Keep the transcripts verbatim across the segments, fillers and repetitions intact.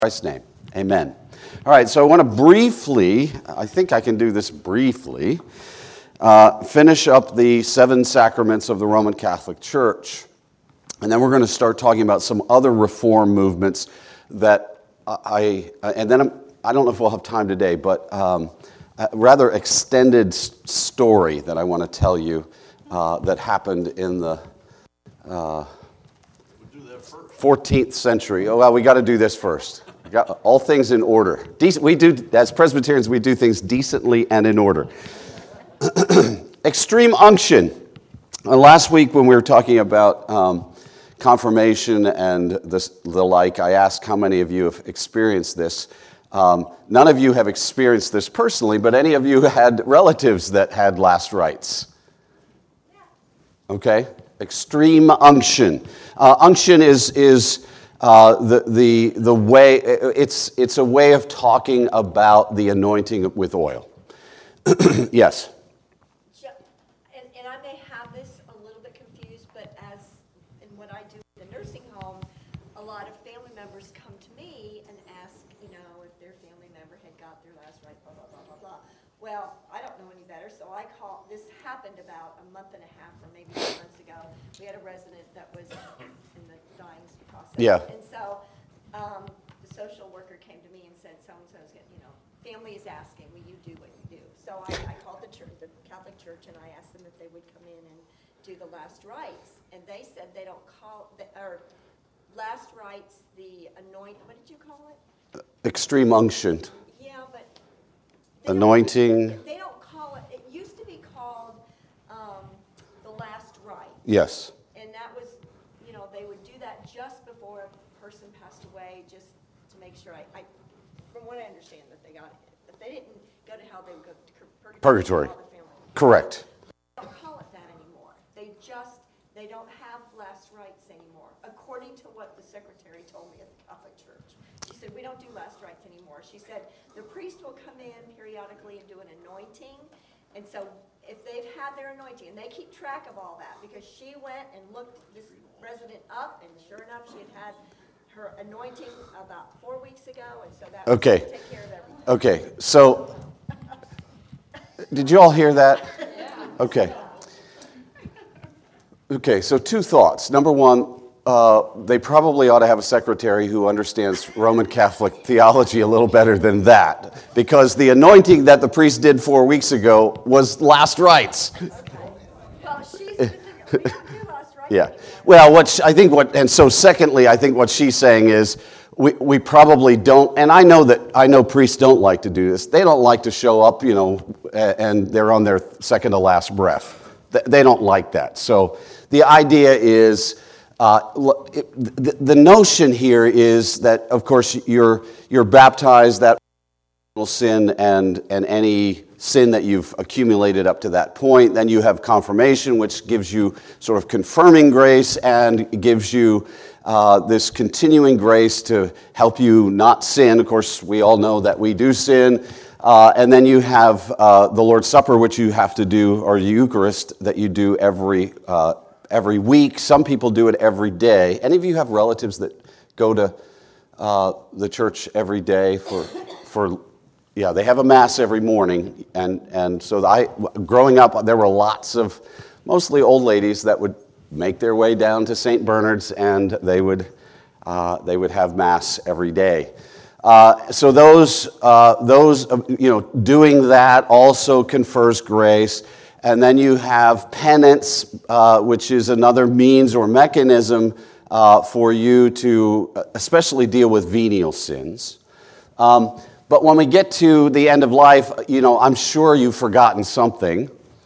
Christ's name, amen. All right, so I want to briefly, I think I can do this briefly, uh, finish up the seven sacraments of the Roman Catholic Church. And then we're going to start talking about some other reform movements that I, and then I'm, I don't know if we'll have time today, but um, a rather extended story that I want to tell you uh, that happened in the uh, fourteenth century. Oh, well, we got to do this first. We got all things in order. Dec- we do, as Presbyterians, we do things decently and in order. Extreme unction. Uh, last week when we were talking about um, confirmation and this, the like, I asked how many of you have experienced this. Um, none of you have experienced this personally, but any of you had relatives that had last rites? Okay? Extreme unction. Uh, unction is is uh, the the the way. It's it's a way of talking about the anointing with oil. Yes. And, and I may have this a little bit confused, but as in what I do in the nursing home, a lot of family members come to me and ask, you know, if their family member had got their last rite, blah blah blah blah blah. Well, I don't know any better, so I call. This happened about a month and a half, or maybe two months ago. We had a resident that was in the dying process. Yeah. And so um, the social worker came to me and said, so-and-so's getting, you know, family is asking, will you do what you do? So I, I called the church, the Catholic Church, and I asked them if they would come in and do the last rites. And they said they don't call, the, or last rites, the anoint, what did you call it? Extreme unction. Yeah, but. They Anointing. Don't, they don't call it, it used to be called um, the last rite. Yes. And that was, you know, they would do that just before a person passed away, just to make sure, I, I from what I understand, that they got it. If they didn't go to hell, they would go to purgatory. Purgatory. Correct. They don't call it that anymore. They just, they don't have last rites anymore, according to what the secretary told me at the Catholic Church. She said, we don't do last rites anymore. She said, the priest will come in periodically and do an anointing. And so if they've had their anointing, and they keep track of all that, because she went and looked this resident up, and sure enough, she had had her anointing about four weeks ago, and so that okay. was to take care of everything. Okay, so did you all hear that? Okay. Okay, so two thoughts. Number one, uh, they probably ought to have a secretary who understands Roman Catholic theology a little better than that, because the anointing that the priest did four weeks ago was last rites. Okay. Well, she specifically don't do last rites. Yeah. Well, what she, I think what, and so secondly, I think what she's saying is we, we probably don't, and I know that, I know priests don't like to do this. They don't like to show up, you know, and they're on their second to last breath. They don't like that. So the idea is, uh, it, the, the notion here is that, of course, you're you're baptized, that sin and and any sin that you've accumulated up to that point. Then you have confirmation, which gives you sort of confirming grace and gives you uh, this continuing grace to help you not sin. Of course, we all know that we do sin. Uh, and then you have uh, the Lord's Supper, which you have to do, or the Eucharist that you do every uh, every week. Some people do it every day. Any of you have relatives that go to uh, the church every day for for? Yeah, they have a mass every morning, and and so I, growing up, there were lots of, mostly old ladies that would make their way down to Saint Bernard's, and they would uh, they would have mass every day. Uh, so those uh, those uh, you know doing that also confers grace, and then you have penance, uh, which is another means or mechanism uh, for you to especially deal with venial sins. Um, But when we get to the end of life, you know, I'm sure you've forgotten something,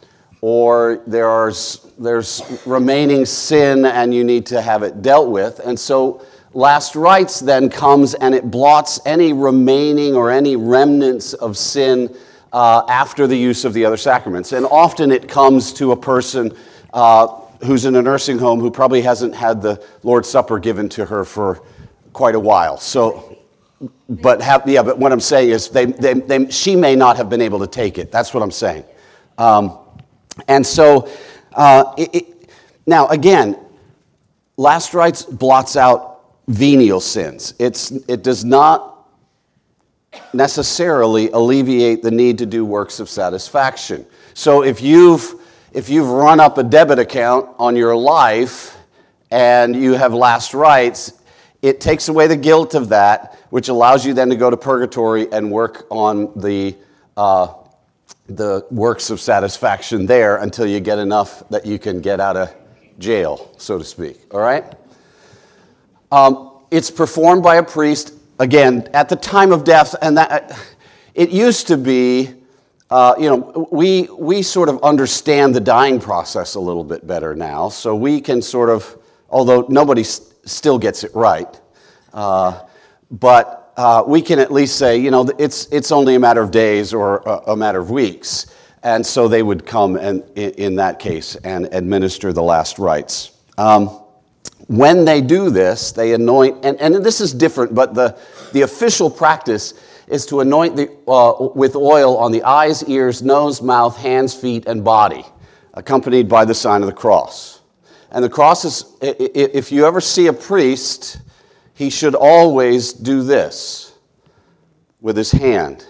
or there's there's remaining sin and you need to have it dealt with. And so last rites then comes and it blots any remaining or any remnants of sin uh, after the use of the other sacraments. And often it comes to a person uh, who's in a nursing home who probably hasn't had the Lord's Supper given to her for quite a while. So... But have, yeah, but what I'm saying is they, they, they, she may not have been able to take it. That's what I'm saying. Um, and so, uh, it, it, now again, last rites blots out venial sins. It's, it does not necessarily alleviate the need to do works of satisfaction. So if you've, if you've run up a debit account on your life and you have last rites, it takes away the guilt of that, which allows you then to go to purgatory and work on the uh, the works of satisfaction there until you get enough that you can get out of jail, so to speak. All right? Um, it's performed by a priest, again, at the time of death, and that it used to be, uh, you know, we we sort of understand the dying process a little bit better now, so we can sort of, although nobody s- still gets it right, uh, but uh, we can at least say, you know, it's it's only a matter of days or a, a matter of weeks, and so they would come and in, in that case and administer the last rites. Um, When they do this, they anoint, and, and this is different, but the, the official practice is to anoint the, uh, with oil on the eyes, ears, nose, mouth, hands, feet, and body, accompanied by the sign of the cross. And the cross is, if you ever see a priest, he should always do this with his hand.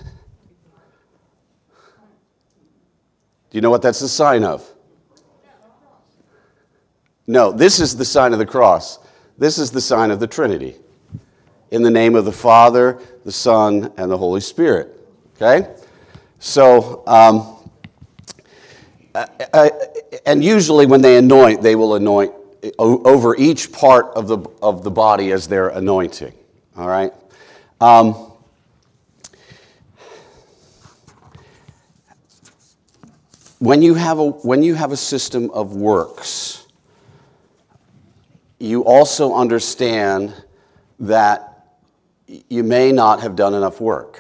Do you know what that's a sign of? No, this is the sign of the cross. This is the sign of the Trinity. In the name of the Father, the Son, and the Holy Spirit. Okay? So, um, uh, uh, and usually when they anoint, they will anoint over each part of the of the body as they're anointing. All right? Um, when you have a when you have a system of works, you also understand that you may not have done enough work.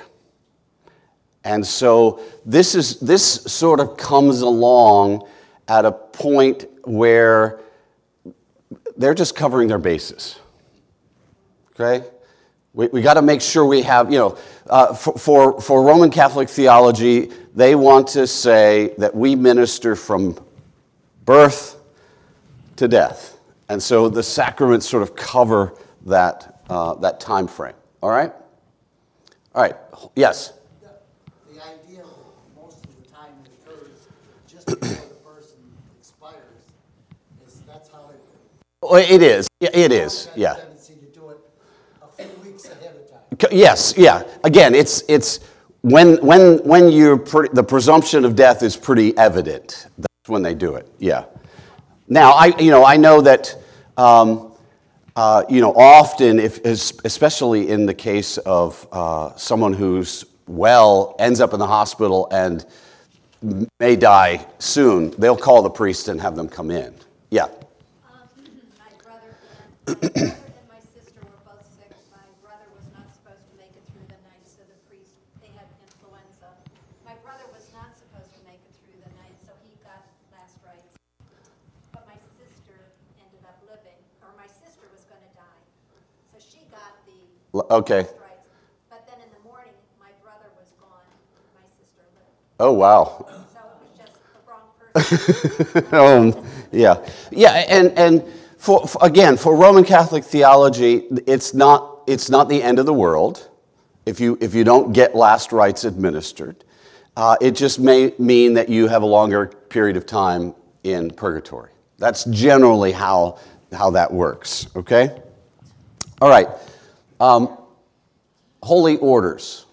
And so this is this sort of comes along at a point where they're just covering their bases. Okay? We we got to make sure we have, you know, uh, for, for for Roman Catholic theology, they want to say that we minister from birth to death. And so the sacraments sort of cover that uh, that time frame. All right? All right. Yes? The, the idea that most of the time it occurs just before the person expires, is that's how it... Well, it is. Yeah, it is. Yeah. Has a tendency to do it a few weeks ahead of time. Yes, yeah. Again, it's it's when when when you're pre- the presumption of death is pretty evident. That's when they do it. Yeah. Now, I you know I know that um, uh, you know often, if especially in the case of uh, someone who's well ends up in the hospital and may die soon, they'll call the priest and have them come in. Yeah. Um, my brother, my brother and my sister were both sick. My brother was not supposed to make it through the night, so the priest, they had influenza. My brother was not supposed to make it through the night, so he got last rites. But my sister ended up living, or my sister was going to die. So she got the Okay. last rites. But then in the morning, my brother was gone, my sister lived. Oh, wow. So it was just the wrong person. um, yeah, yeah, and and for, for again for Roman Catholic theology, it's not it's not the end of the world if you if you don't get last rites administered. Uh, it just may mean that you have a longer period of time in purgatory. That's generally how how that works. Okay. All right. Um, holy orders.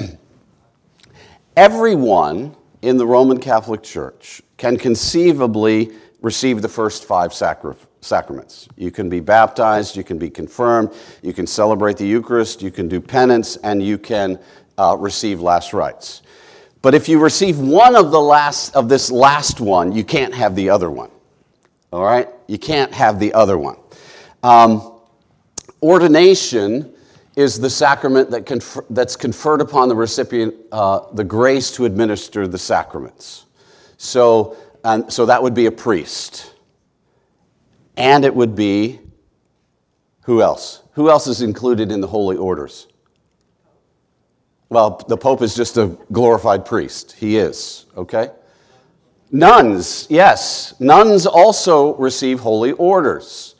Everyone in the Roman Catholic Church can conceivably receive the first five sacra- sacraments. You can be baptized, you can be confirmed, you can celebrate the Eucharist, you can do penance, and you can uh, receive last rites. But if you receive one of the last of this last one, you can't have the other one. All right? You can't have the other one. Um, ordination is the sacrament that confer, that's conferred upon the recipient uh, the grace to administer the sacraments. So, and, so that would be a priest. And it would be, who else? Who else is included in the holy orders? Well, the Pope is just a glorified priest. He is, okay? Nuns, yes. Nuns also receive holy orders.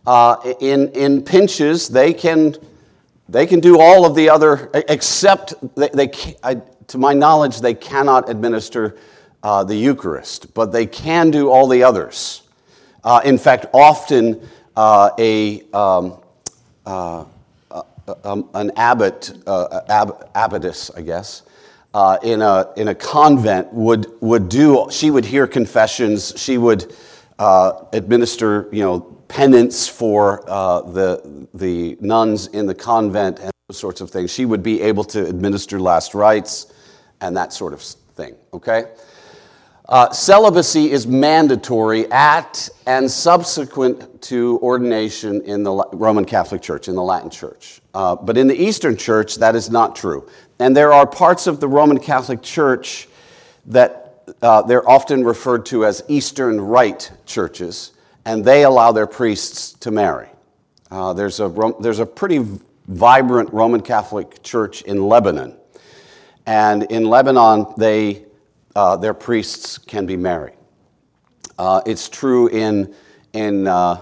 Uh, in, in pinches, they can, they can do all of the other, except they, they I, to my knowledge, they cannot administer uh, the Eucharist, but they can do all the others. Uh, in fact, often uh, a um, uh, uh, um, an abbot, uh, ab- abbotess, I guess, uh, in a in a convent would would do. She would hear confessions. She would uh, administer, you know, penance for uh, the the nuns in the convent and those sorts of things. She would be able to administer last rites and that sort of thing. Okay. Uh, celibacy is mandatory at and subsequent to ordination in the Roman Catholic Church, in the Latin Church. Uh, but in the Eastern Church, that is not true. And there are parts of the Roman Catholic Church that uh, they're often referred to as Eastern Rite churches, and they allow their priests to marry. Uh, there's a there's a pretty vibrant Roman Catholic Church in Lebanon, and in Lebanon they Uh, their priests can be married. Uh, it's true in in uh,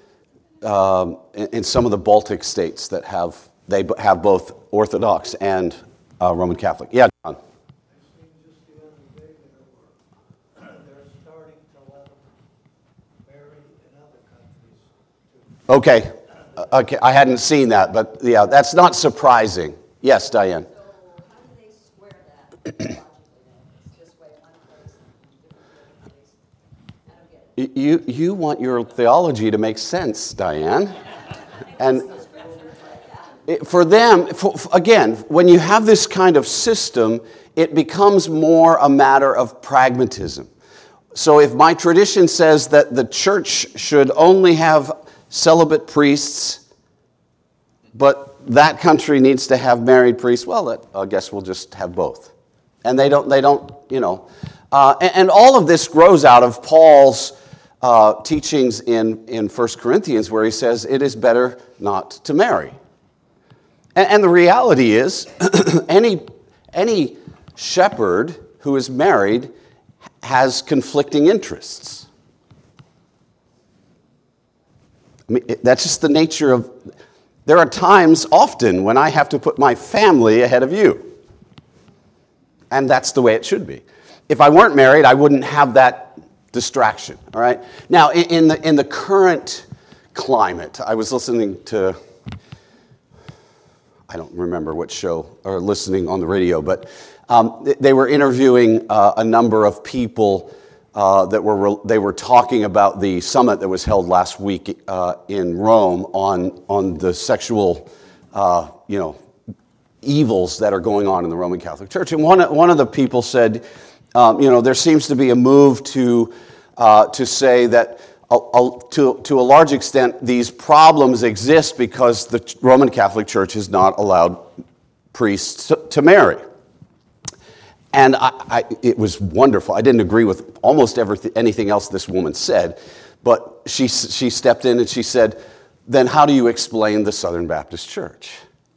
uh, in some of the Baltic states that have they have both Orthodox and uh, Roman Catholic. Yeah, John. I've seen just the other day there were they're starting to let them marry in other countries too. Okay, uh, okay. I hadn't seen that, but yeah, that's not surprising. Yes, Diane. So how do they square that logically then? It's this way, one place, different place. I don't get it. You you want your theology to make sense, Diane, and. It- For them, for, for- again, when you have this kind of system, it becomes more a matter of pragmatism. So if my tradition says that the church should only have celibate priests, but that country needs to have married priests, well, that, I guess we'll just have both. And they don't, they don't, you know. Uh, and, and all of this grows out of Paul's uh, teachings in, in First Corinthians, where he says it is better not to marry. And the reality is, any, any shepherd who is married has conflicting interests. I mean, it- that's just the nature of... There are times, often, when I have to put my family ahead of you. And that's the way it should be. If I weren't married, I wouldn't have that distraction, all right? Now, in, in the, in the current climate, I was listening to... I don't remember what show, or listening on the radio, but um, they were interviewing uh, a number of people uh, that were, they were talking about the summit that was held last week uh, in Rome on, on the sexual, uh, you know, evils that are going on in the Roman Catholic Church. And one, one of the people said, um, you know, there seems to be a move to, uh, to say that A, a, to, to a large extent, these problems exist because the Roman Catholic Church has not allowed priests to, to marry. And I, I, it was wonderful. I didn't agree with almost everything, anything else this woman said, but she, she stepped in and she said, then how do you explain the Southern Baptist Church?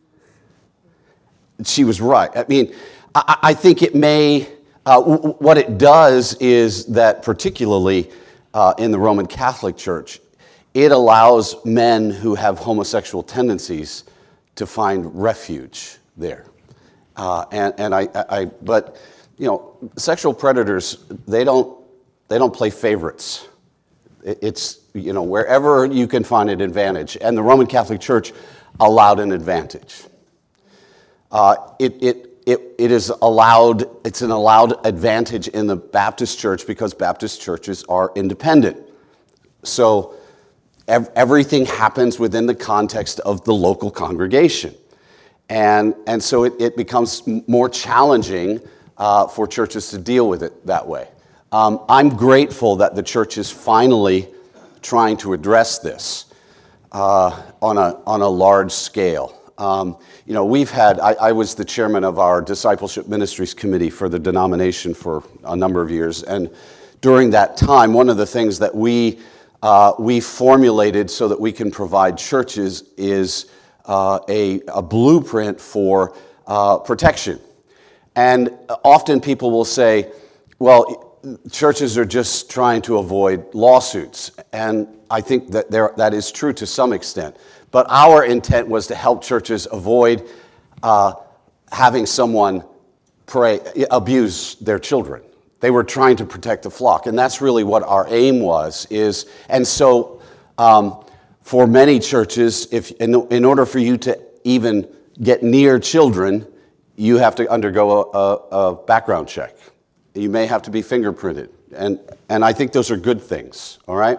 She was right. I mean, I, I think it may, uh, w- what it does is that particularly Uh, in the Roman Catholic Church, it allows men who have homosexual tendencies to find refuge there. Uh, and and I, I, but you know, sexual predators, they don't they don't play favorites. It, it's you know wherever you can find an advantage, and the Roman Catholic Church allowed an advantage. Uh, it it. It, it is allowed, it's an allowed advantage in the Baptist church because Baptist churches are independent. So ev- everything happens within the context of the local congregation. And, and so it, it becomes more challenging uh, for churches to deal with it that way. Um, I'm grateful that the church is finally trying to address this uh, on a, on a large scale. Um, you know, we've had, I, I was the chairman of our Discipleship Ministries Committee for the denomination for a number of years. And during that time, one of the things that we, uh, we formulated so that we can provide churches is uh, a, a blueprint for uh, protection. And often people will say, well, churches are just trying to avoid lawsuits. And I think that there, that is true to some extent. But our intent was to help churches avoid uh, having someone pray, abuse their children. They were trying to protect the flock. And that's really what our aim was. Is, and so um, for many churches, if in, in order for you to even get near children, you have to undergo a, a, a background check. You may have to be fingerprinted. And, and I think those are good things, all right?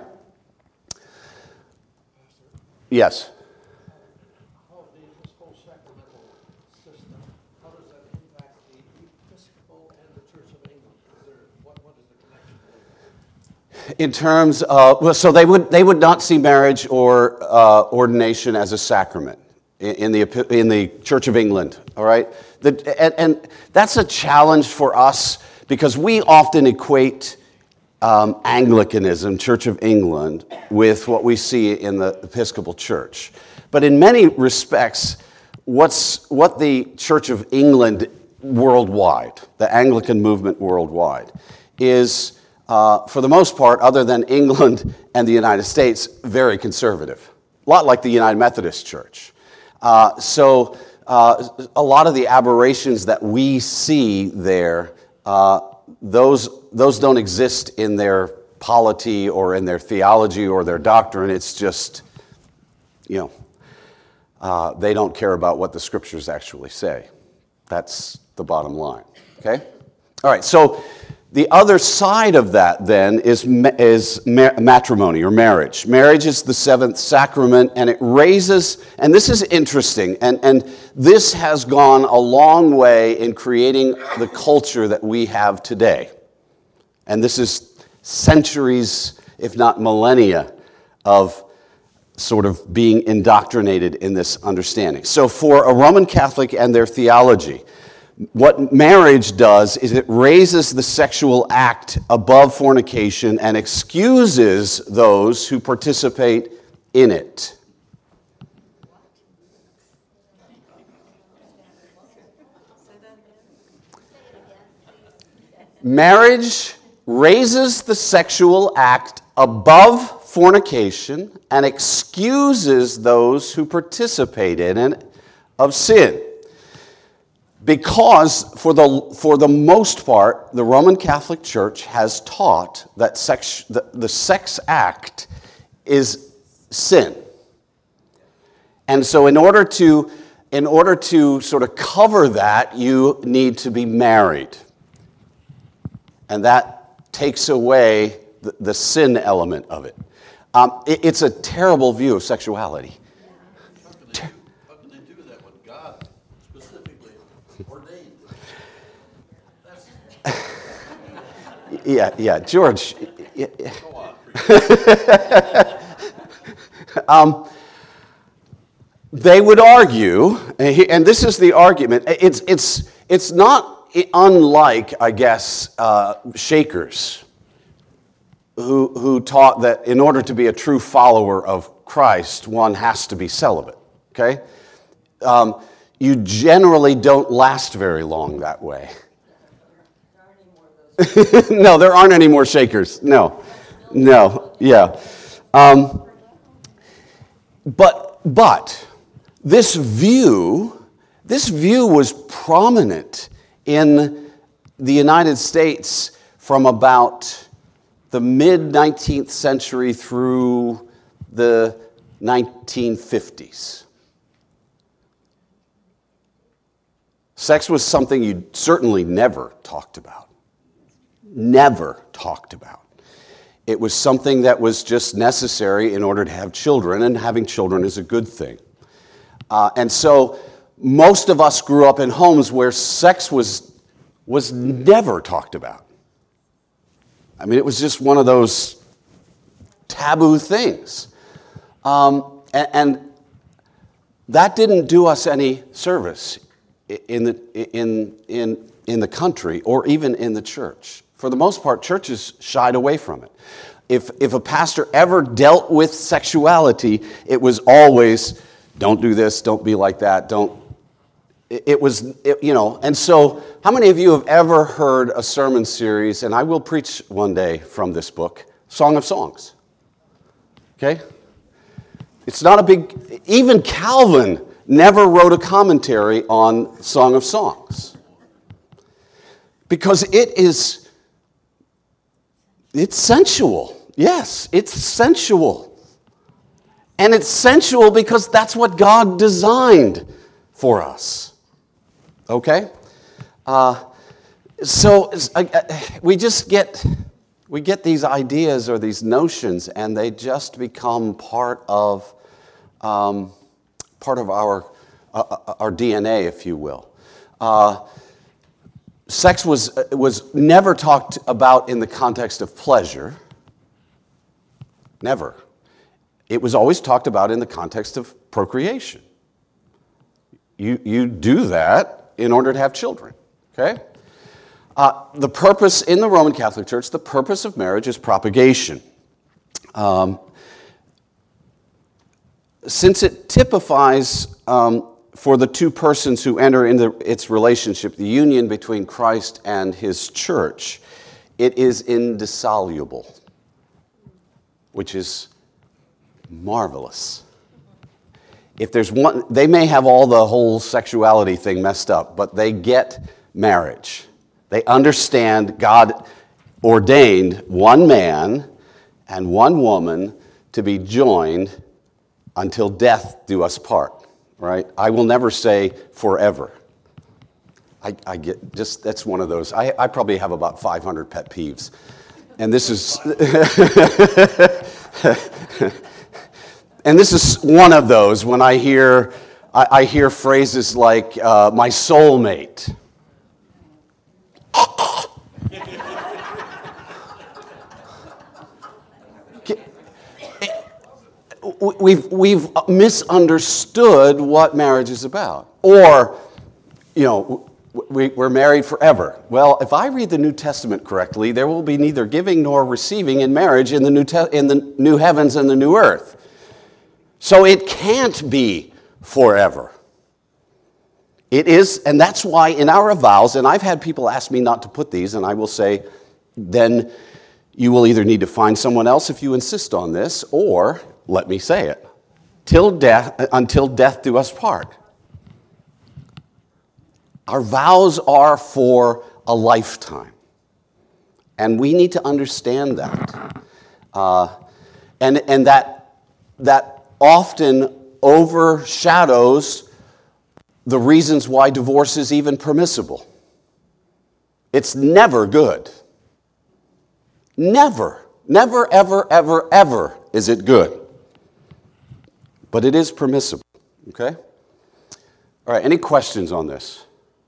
Yes? How the, this whole sacramental system, how does that impact the Episcopal and the Church of England? Is there, what, what is the connection? In terms of, well, so they would they would not see marriage or uh, ordination as a sacrament in, in the in the Church of England, all right? The, and, and that's a challenge for us because we often equate um, Anglicanism, Church of England, with what we see in the Episcopal Church. But in many respects, what's what the Church of England worldwide, the Anglican movement worldwide, is, uh, for the most part, other than England and the United States, very conservative. A lot like the United Methodist Church. Uh, so uh, a lot of the aberrations that we see there, uh, those, those don't exist in their polity or in their theology or their doctrine. It's just, you know, uh, they don't care about what the scriptures actually say. That's the bottom line, okay? All right, so the other side of that then is, is matrimony or marriage. Marriage is the seventh sacrament, and it raises, and this is interesting, and, and this has gone a long way in creating the culture that we have today. And this is centuries, if not millennia, of sort of being indoctrinated in this understanding. So for a Roman Catholic and their theology, what marriage does is it raises the sexual act above fornication and excuses those who participate in it. Marriage raises the sexual act above fornication and excuses those who participate in it of sin. Because for the, for the most part, the Roman Catholic Church has taught that sex, the, the sex act is sin. And so in order to, in order to sort of cover that, you need to be married. And that takes away the, the sin element of it. Um, it. It's a terrible view of sexuality. How can they do, how can they do that when God specifically ordained it? That's, Yeah, yeah, George. Yeah, yeah. go on. um, they would argue, and this is the argument. It's it's it's not unlike, I guess, uh, Shakers, who who taught that in order to be a true follower of Christ, one has to be celibate. Okay, um, you generally don't last very long that way. No, there aren't any more Shakers. No, no, yeah. Um, but but this view, this view was prominent in the United States from about the mid-nineteenth century through the nineteen fifties. Sex was something you certainly never talked about. Never talked about. It was something that was just necessary in order to have children, and having children is a good thing. Uh, and so most of us grew up in homes where sex was, was never talked about. I mean, it was just one of those taboo things. Um, and, and that didn't do us any service in the, in, in, in the country or even in the church. For the most part, churches shied away from it. If, if a pastor ever dealt with sexuality, it was always, don't do this, don't be like that, don't. it, it was, it, you know, and so how many of you have ever heard a sermon series, and I will preach one day from this book, Song of Songs? Okay? It's not a big, even Calvin never wrote a commentary on Song of Songs. Because it is, it's sensual. Yes, it's sensual. And it's sensual because that's what God designed for us. Okay? Uh, so I, I, we just get, we get these ideas or these notions, and they just become part of, um, part of our, uh, our D N A, if you will. Uh, sex was, was never talked about in the context of pleasure. Never. It was always talked about in the context of procreation. You, you do that in order to have children, okay? Uh, the purpose in the Roman Catholic Church, the purpose of marriage is propagation. Um, since it typifies um, for the two persons who enter into its relationship, the union between Christ and his church, it is indissoluble, which is marvelous. If there's one, they may have all the whole sexuality thing messed up, but they get marriage. They understand God ordained one man and one woman to be joined until death do us part, right? I will never say forever. I, I get just, that's one of those. I, I probably have about five hundred pet peeves. And this is, and this is one of those when I hear, I, I hear phrases like, uh, my soulmate. We've, we've misunderstood what marriage is about. Or, you know, we, we're married forever. Well, if I read the New Testament correctly, there will be neither giving nor receiving in marriage in the new, te- in the new heavens and the new earth. So it can't be forever. It is, and that's why in our vows, and I've had people ask me not to put these, and I will say, then you will either need to find someone else if you insist on this, or let me say it, till death, until death do us part. Our vows are for a lifetime, and we need to understand that, uh, and and that that often overshadows the reasons why divorce is even permissible. It's never good. Never, never, ever, ever, ever is it good. But it is permissible, okay? All right, any questions on this?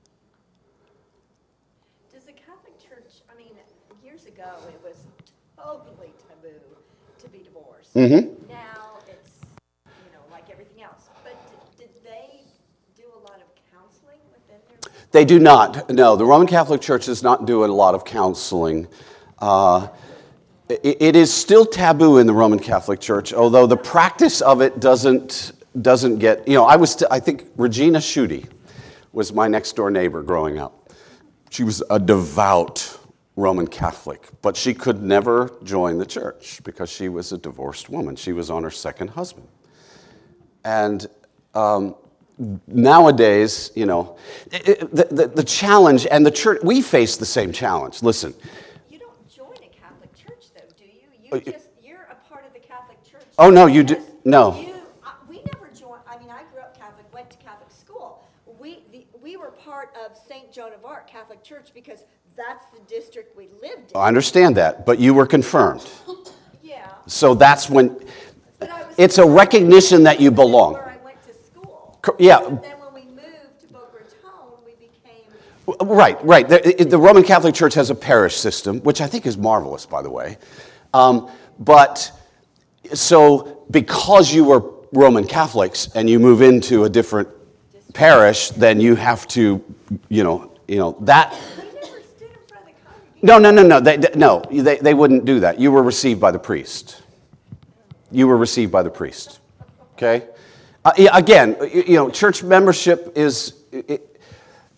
Does the Catholic Church, I mean, years ago, it was totally taboo to be divorced. Mm-hmm. Now it's, you know, like everything else. But did, did they do a lot of counseling within their... They do not. No, the Roman Catholic Church does not do a lot of counseling. Uh, it, it is still taboo in the Roman Catholic Church, although the practice of it doesn't doesn't get. You know, I was. T- I think Regina Schutte was my next door neighbor growing up. She was a devout Roman Catholic, but she could never join the church because she was a divorced woman. She was on her second husband, and. Um, Nowadays, you know, the, the, the challenge, and the church, we face the same challenge. Listen. You don't join a Catholic church, though, do you? You just, you're a part of the Catholic Church. Oh, no, you do, no. You, uh, we never joined, I mean, I grew up Catholic, went to Catholic school. We, the, we were part of Saint Joan of Arc Catholic Church because that's the district we lived in. I understand that, but you were confirmed. Yeah. So that's when, But I was it's a recognition that you belong. Where I went to school. Yeah. But then when we moved to Boca Raton, we became... Right, right. The, the Roman Catholic Church has a parish system, which I think is marvelous, by the way. Um, but so because you were Roman Catholics and you move into a different parish, then you have to, you know, you know that. We never stood in front of the congregation. No, no, no, no. They, they, no, they, they wouldn't do that. You were received by the priest. You were received by the priest. Okay. Uh, yeah, again, you, you know, church membership is. It,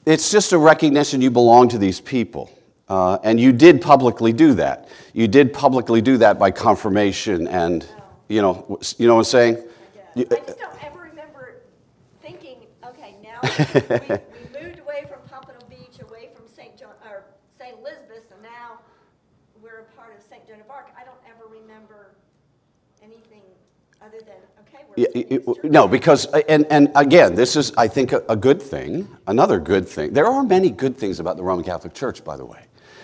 it's just a recognition you belong to these people. Uh, and you did publicly do that. You did publicly do that by confirmation and, you know, you know what I'm saying? I just don't ever remember thinking, okay, now we, we moved away from Pompano Beach, away from Saint John, or Saint Elizabeth, and now we're a part of Saint Joan of Arc. I don't ever remember anything other than, okay, we're. Yeah, it- it- no, because, and, and again, this is, I think, a, a good thing, another good thing. There are many good things about the Roman Catholic Church, by the way.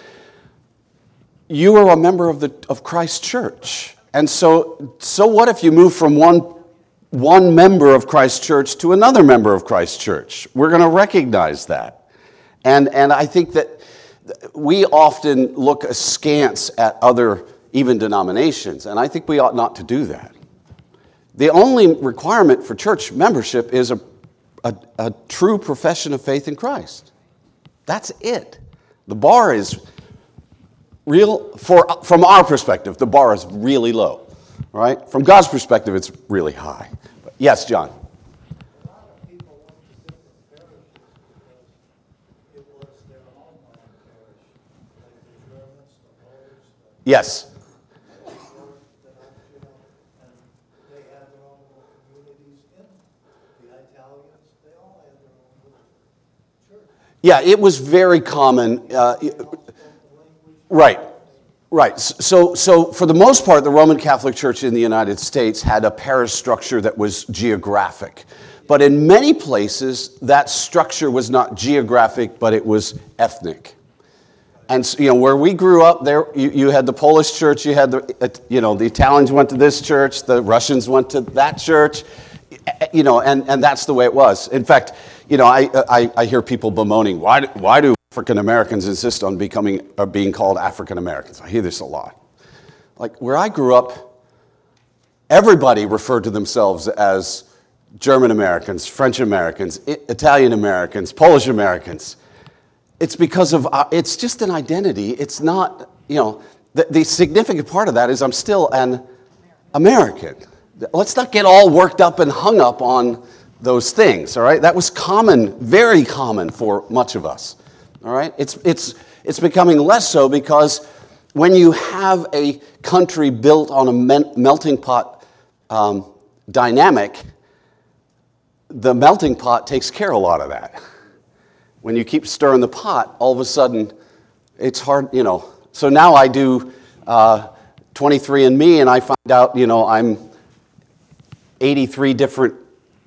You are a member of the of Christ's church. And so, so what if you move from one, one member of Christ's church to another member of Christ's church? We're going to recognize that. And, and I think that we often look askance at other, even denominations, and I think we ought not to do that. The only requirement for church membership is a, a, a true profession of faith in Christ. That's it. The bar is real, for, from our perspective, the bar is really low, right? From God's perspective, it's really high. But yes, John. A lot of people went to different parishes because it was their homeland parish, like the Germans, the Polish, the Yes. York, the Latino, and they had their own little communities in them. The Italians, they all had their own little church. Yeah, it was very common. Uh, right, right. So, so for the most part, the Roman Catholic Church in the United States had a parish structure that was geographic. But in many places, that structure was not geographic, but it was ethnic. And so, you know, where we grew up, there you, you had the Polish church, you had the, you know, the Italians went to this church, the Russians went to that church, you know, and, and that's the way it was. In fact, you know, I, I, I hear people bemoaning, why do, why do African Americans insist on becoming or being called African Americans? I hear this a lot. Like where I grew up, everybody referred to themselves as German Americans, French Americans, I- Italian Americans, Polish Americans. It's because of, our, it's just an identity. It's not, you know, the, the significant part of that is I'm still an American. Let's not get all worked up and hung up on those things, all right? That was common, very common for much of us, all right? It's, it's, it's becoming less so because when you have a country built on a men- melting pot um, dynamic, the melting pot takes care of a lot of that. When you keep stirring the pot, all of a sudden, it's hard, you know. So now I do uh, twenty-three and me, and I find out, you know, I'm eighty-three different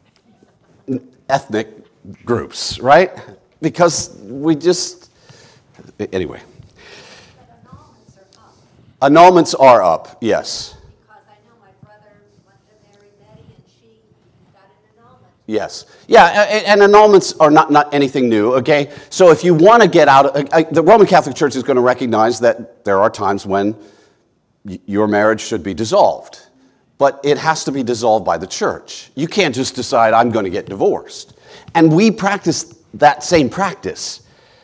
ethnic groups, right? Because we just, anyway. But annulments are up, Annulments are up, yes. because I know my brother went to marry Betty and she got an annulment. Yes. Yeah, a- and annulments are not, not anything new, okay? So if you want to get out, I- I- the Roman Catholic Church is going to recognize that there are times when y- your marriage should be dissolved. But it has to be dissolved by the church. You can't just decide, I'm going to get divorced. And we practice that same practice.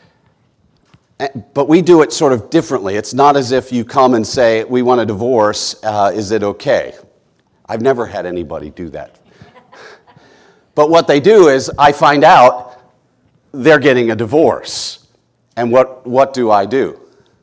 Eh, But we do it sort of differently. It's not as if you come and say, we want a divorce, uh, is it okay? I've never had anybody do that. But what they do is, I find out they're getting a divorce. And what, what do I do?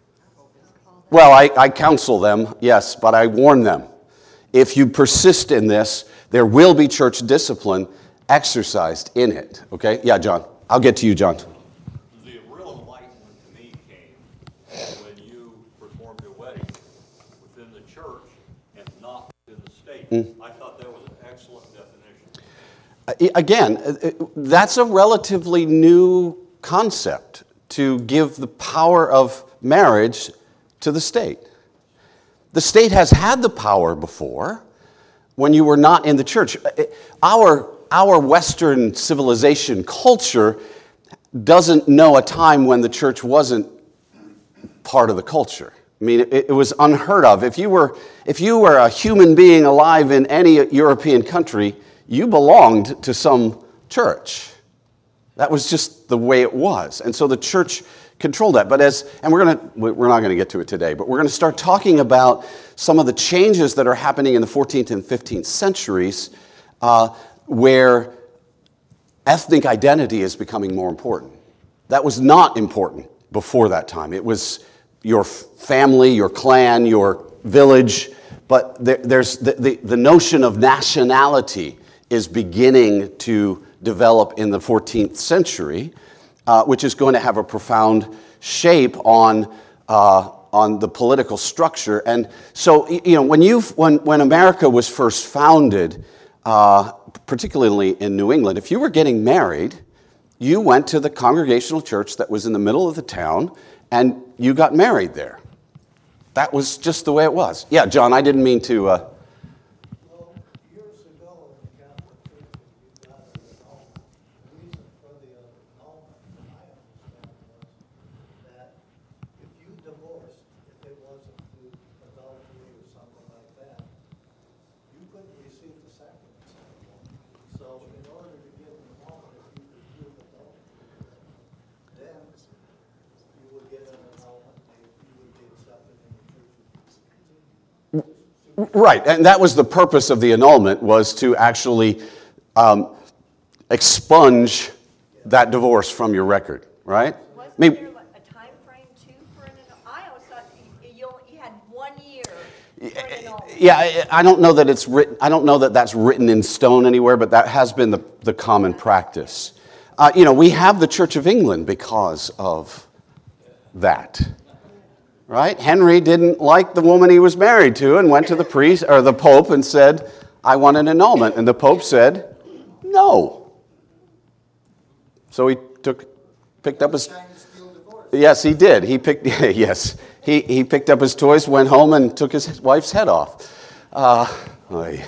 Well, I, I counsel them, yes, but I warn them. If you persist in this, there will be church discipline exercised in it. Okay? Yeah, John. I'll get to you, John. The real enlightenment to me came when you performed a wedding within the church and not within the state. I thought that was an excellent definition. Uh, Again, uh, uh, that's a relatively new concept, to give the power of marriage to the state. The state has had the power before when you were not in the church. Our, our Western civilization culture doesn't know a time when the church wasn't part of the culture. I mean, it, it was unheard of. If you were, if you were a human being alive in any European country, you belonged to some church. That was just the way it was. And so the church control that. But as, and we're going to, we're not going to get to it today, but we're going to start talking about some of the changes that are happening in the fourteenth and fifteenth centuries, uh, where ethnic identity is becoming more important. That was not important before that time. It was your family, your clan, your village, but there, there's the, the, the notion of nationality is beginning to develop in the fourteenth century, uh, which is going to have a profound shape on uh, on the political structure. And so, you know, when you when when America was first founded, uh, particularly in New England, if you were getting married, you went to the Congregational church that was in the middle of the town, and you got married there. That was just the way it was. Yeah, John, I didn't mean to. Uh, Well, years ago in the Catholic Church, we got an annulment. The reason for the annulment, from my understanding, was that if you divorced, if it wasn't through adultery or something like that, you couldn't receive the sacraments anymore. So in order to give an annulment, if you could prove adultery, then you would get an annulment, and you would be accepted in the church. Right, and that was the purpose of the annulment, was to actually um, expunge that divorce from your record, right? Wasn't I mean, there like a time frame too for an annul? I always thought you, you only- you had one year for an annulment. yeah, I- I don't know that it's written. I don't know that that's written in stone anywhere, but that has been the, the common practice. Uh, you know, we have the Church of England because of that. Right? Henry didn't like the woman he was married to and went to the priest or the Pope and said, I want an annulment. And the Pope said, no. So he took, picked up his, Trying to steal divorce. yes, he did. He picked, yes, he, he picked up his toys, went home, and took his wife's head off. Uh, oy.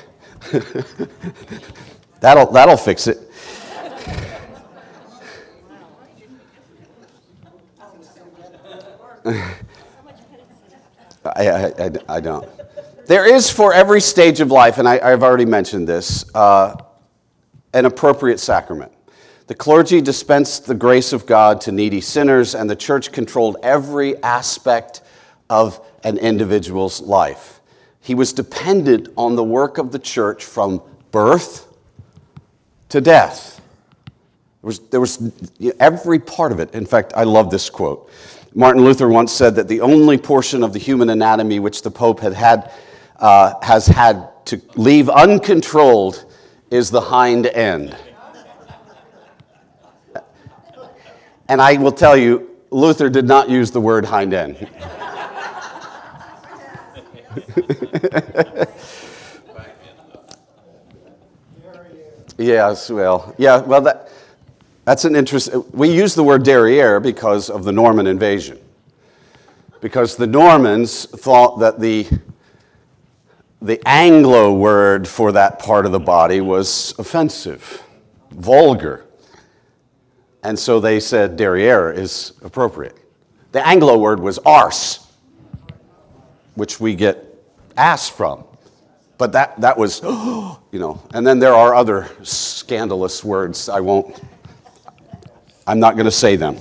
that'll, that'll fix it. I, I, I, I don't. There is for every stage of life, and I, I've already mentioned this, uh, an appropriate sacrament. The clergy dispensed the grace of God to needy sinners, and the church controlled every aspect of an individual's life. He was dependent on the work of the church from birth to death. There was, there was every part of it. In fact, I love this quote. Martin Luther once said that the only portion of the human anatomy which the Pope had had, uh, has had to leave uncontrolled is the hind end. And I will tell you, Luther did not use the word hind end. Yes, well, yeah, well, that, that's an interest. We use the word derriere because of the Norman invasion. Because the Normans thought that the, the Anglo word for that part of the body was offensive, vulgar. And so they said derriere is appropriate. The Anglo word was arse, which we get ass from. But that, that was, you know, and then there are other scandalous words. I won't, I'm not going to say them.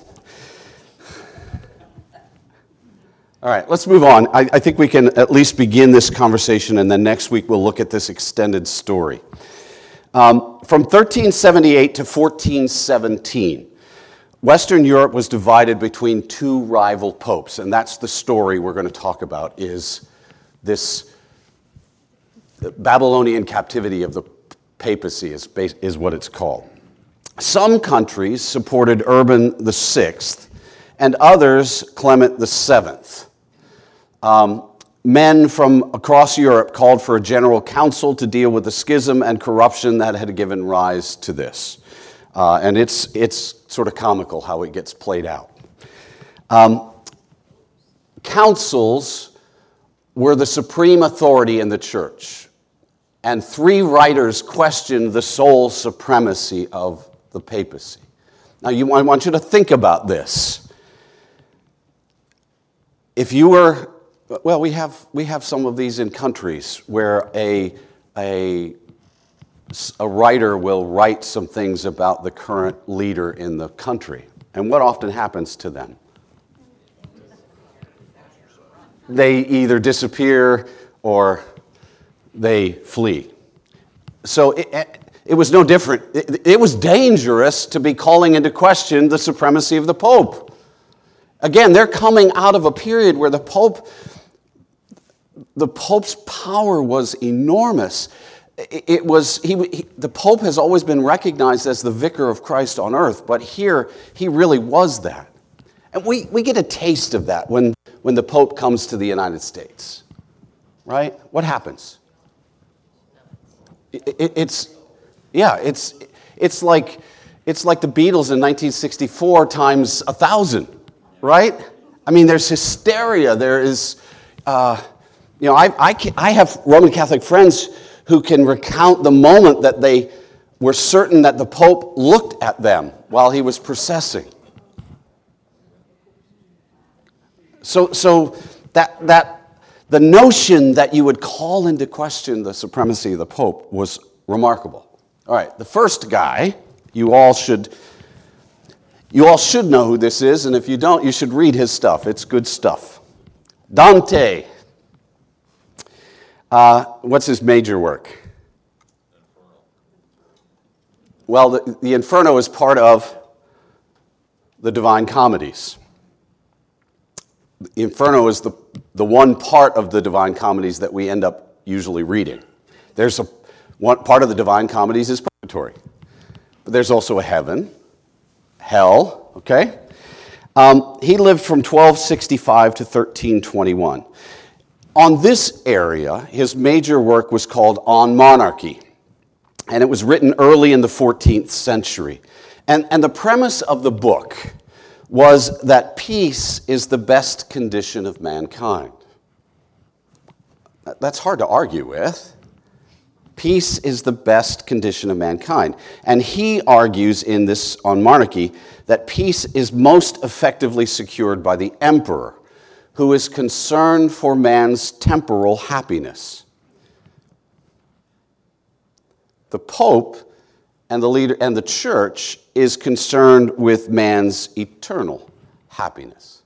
All right, let's move on. I, I think we can at least begin this conversation, and then next week we'll look at this extended story. Um, from thirteen seventy-eight to fourteen seventeen, Western Europe was divided between two rival popes, and that's the story we're going to talk about, is this Babylonian captivity of the papacy is, is what it's called. Some countries supported Urban the Sixth, and others Clement the Seventh. Um, men from across Europe called for a general council to deal with the schism and corruption that had given rise to this. Uh, and it's, it's sort of comical how it gets played out. Um, councils were the supreme authority in the church. And three writers questioned the sole supremacy of the papacy. Now, you, I want you to think about this. If you were, well, we have, we have some of these in countries where a, a, a writer will write some things about the current leader in the country. And what often happens to them? They either disappear or they flee. So it, it was no different. It, it was dangerous to be calling into question the supremacy of the Pope. Again, they're coming out of a period where the Pope, the Pope's power was enormous. It, it was he, he, the Pope has always been recognized as the vicar of Christ on earth, but here he really was that. And we, we get a taste of that when, when the Pope comes to the United States, right? What happens? It, it, it's, yeah, it's, it's, like, it's like the Beatles in nineteen sixty-four times a thousand, right? I mean, there's hysteria. There is, uh, you know, I, I, can, I have Roman Catholic friends who can recount the moment that they were certain that the Pope looked at them while he was processing. So, so that, that the notion that you would call into question the supremacy of the Pope was remarkable. All right, the first guy, you all should, you all should know who this is, and if you don't, you should read his stuff. It's good stuff. Dante. Uh, what's his major work? Well, the, the Inferno is part of the Divine Comedies. The Inferno is the, the one part of the Divine Comedies that we end up usually reading. There's a one part of the Divine Comedies is purgatory, but there's also a heaven, hell. Okay, um, he lived from twelve sixty-five to thirteen twenty-one. On this area, his major work was called On Monarchy, and it was written early in the fourteenth century. And, and the premise of the book was that peace is the best condition of mankind. That's hard to argue with. Peace is the best condition of mankind. And he argues in this On Monarchy that peace is most effectively secured by the emperor, who is concerned for man's temporal happiness. The Pope and the leader and the church is concerned with man's eternal happiness.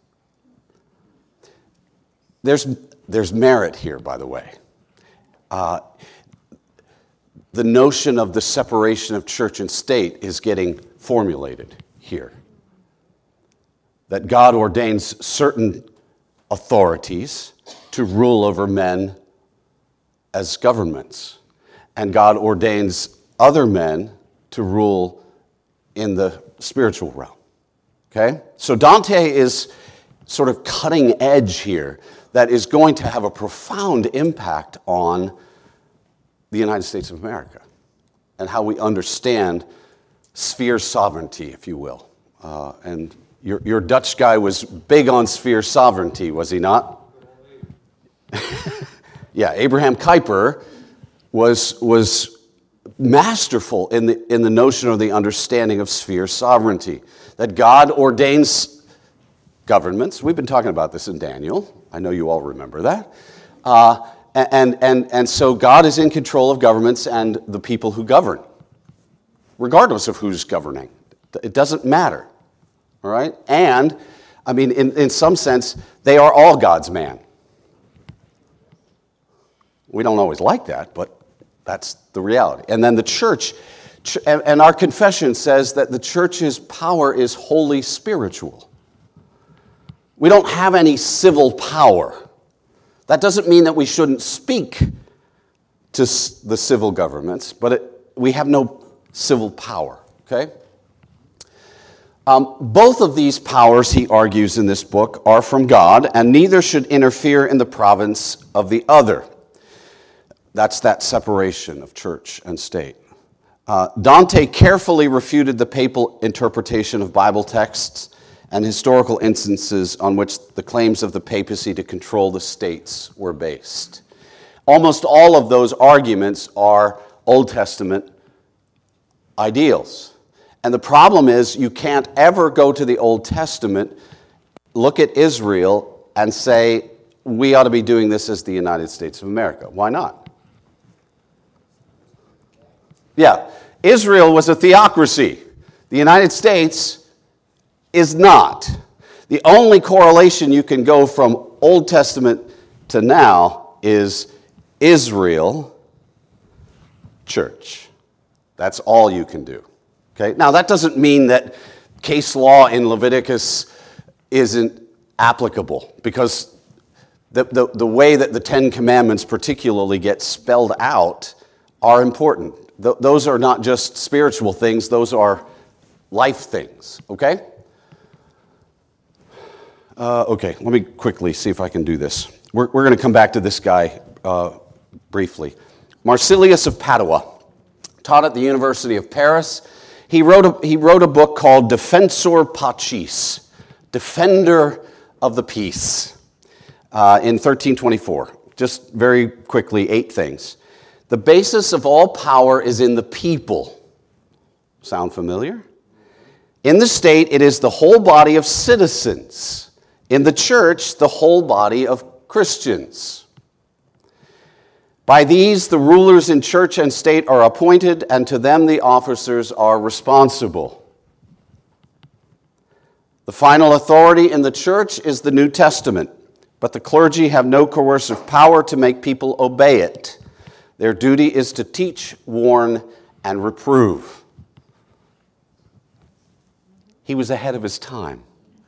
There's, there's merit here, by the way. Uh, the notion of the separation of church and state is getting formulated here. That God ordains certain authorities to rule over men as governments, and God ordains other men to rule in the spiritual realm. Okay? So Dante is sort of cutting edge here that is going to have a profound impact on the United States of America and how we understand sphere sovereignty, if you will. Uh, and your, your Dutch guy was big on sphere sovereignty, was he not? Yeah, Abraham Kuyper was, was masterful in the, in the notion or the understanding of sphere sovereignty, that God ordains governments. We've been talking about this in Daniel. I know you all remember that. Uh, and, and, and so God is in control of governments and the people who govern, regardless of who's governing. It doesn't matter, all right? And, I mean, in, in some sense, they are all God's man. We don't always like that, but that's the reality. And then the church, and our confession says that the church's power is wholly spiritual. We don't have any civil power. That doesn't mean that we shouldn't speak to the civil governments, but it, we have no civil power, okay? Um, both of these powers, he argues in this book, are from God, and neither should interfere in the province of the other. That's that separation of church and state. Uh, Dante carefully refuted the papal interpretation of Bible texts and historical instances on which the claims of the papacy to control the states were based. Almost all of those arguments are Old Testament ideals. And the problem is you can't ever go to the Old Testament, look at Israel, and say, we ought to be doing this as the United States of America. Why not? Yeah, Israel was a theocracy. The United States is not. The only correlation you can go from Old Testament to now is Israel, church. That's all you can do. Okay? Now, that doesn't mean that case law in Leviticus isn't applicable, because the, the, the way that the Ten Commandments particularly get spelled out are important. Th- those are not just spiritual things, those are life things, okay? Uh, okay, let me quickly see if I can do this. We're, we're going to come back to this guy uh, briefly. Marsilius of Padua, taught at the University of Paris. He wrote a, he wrote a book called Defensor Pacis, Defender of the Peace, uh, in thirteen twenty-four. Just very quickly, eight things. The basis of all power is in the people. Sound familiar? In the state, it is the whole body of citizens. In the church, the whole body of Christians. By these, the rulers in church and state are appointed, and to them the officers are responsible. The final authority in the church is the New Testament, but the clergy have no coercive power to make people obey it. Their duty is to teach, warn, and reprove. He was ahead of his time.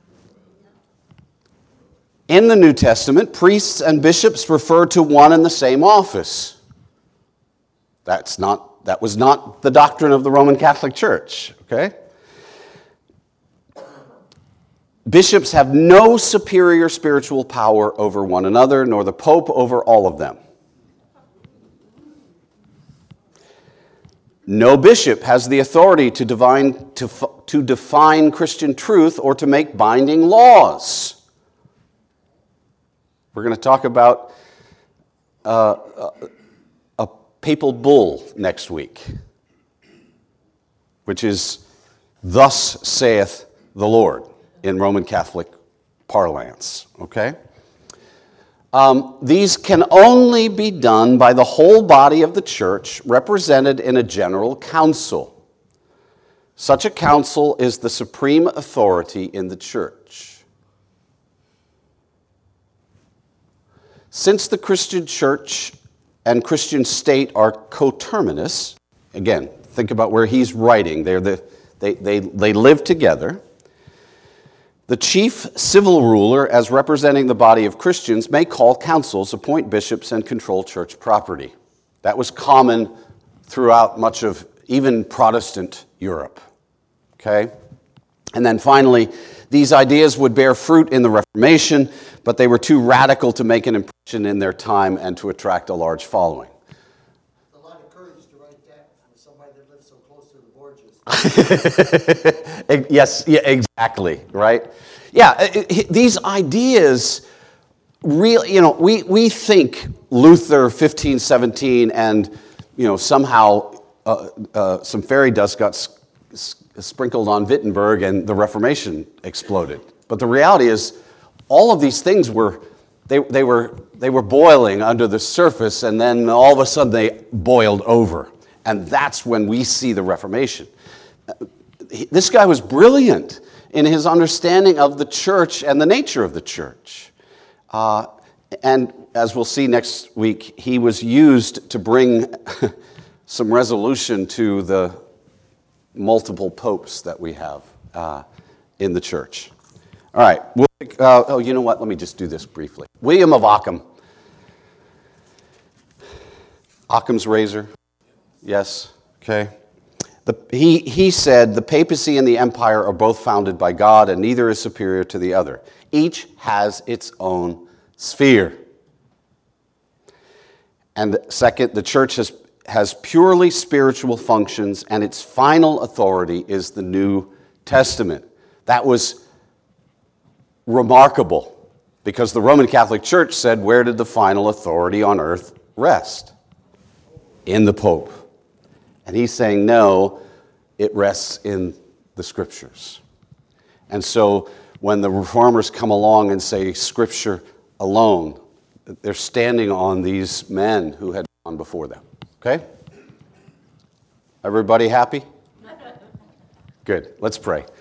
In the New Testament, priests and bishops refer to one and the same office. That's not, that was not the doctrine of the Roman Catholic Church, okay? Bishops have no superior spiritual power over one another, nor the Pope over all of them. No bishop has the authority to define, to, to define Christian truth or to make binding laws. We're going to talk about uh, a, a papal bull next week, which is, "Thus saith the Lord," in Roman Catholic parlance, okay? Um, these can only be done by the whole body of the church, represented in a general council. Such a council is the supreme authority in the church. Since the Christian church and Christian state are coterminous, again, think about where he's writing, They're the, they, they, they live together. The chief civil ruler, as representing the body of Christians, may call councils, appoint bishops, and control church property. That was common throughout much of even Protestant Europe. Okay? And then finally, these ideas would bear fruit in the Reformation, but they were too radical to make an impression in their time and to attract a large following. A lot of courage to write that for somebody that lives so close to the Borgias. Yes, yeah, exactly, right? Yeah, it, it, these ideas really, you know, we, we think Luther fifteen seventeen and, you know, somehow uh, uh, some fairy dust got s- s- sprinkled on Wittenberg and the Reformation exploded. But the reality is, all of these things were, they, they were, they were boiling under the surface, and then all of a sudden they boiled over. And that's when we see the Reformation. This guy was brilliant in his understanding of the church and the nature of the church. Uh, and as we'll see next week, he was used to bring some resolution to the multiple popes that we have uh, in the church. All right. We'll, uh, oh, you know what? Let me just do this briefly. William of Ockham. Occam's razor. Yes. Okay. The, he, he said, the papacy and the empire are both founded by God, and neither is superior to the other. Each has its own sphere. And second, the church has, has purely spiritual functions, and its final authority is the New Testament. That was remarkable, because the Roman Catholic Church said, where did the final authority on earth rest? In the Pope. And he's saying, no, it rests in the Scriptures. And so when the Reformers come along and say Scripture alone, they're standing on these men who had gone before them. Okay? Everybody happy? Good. Let's pray.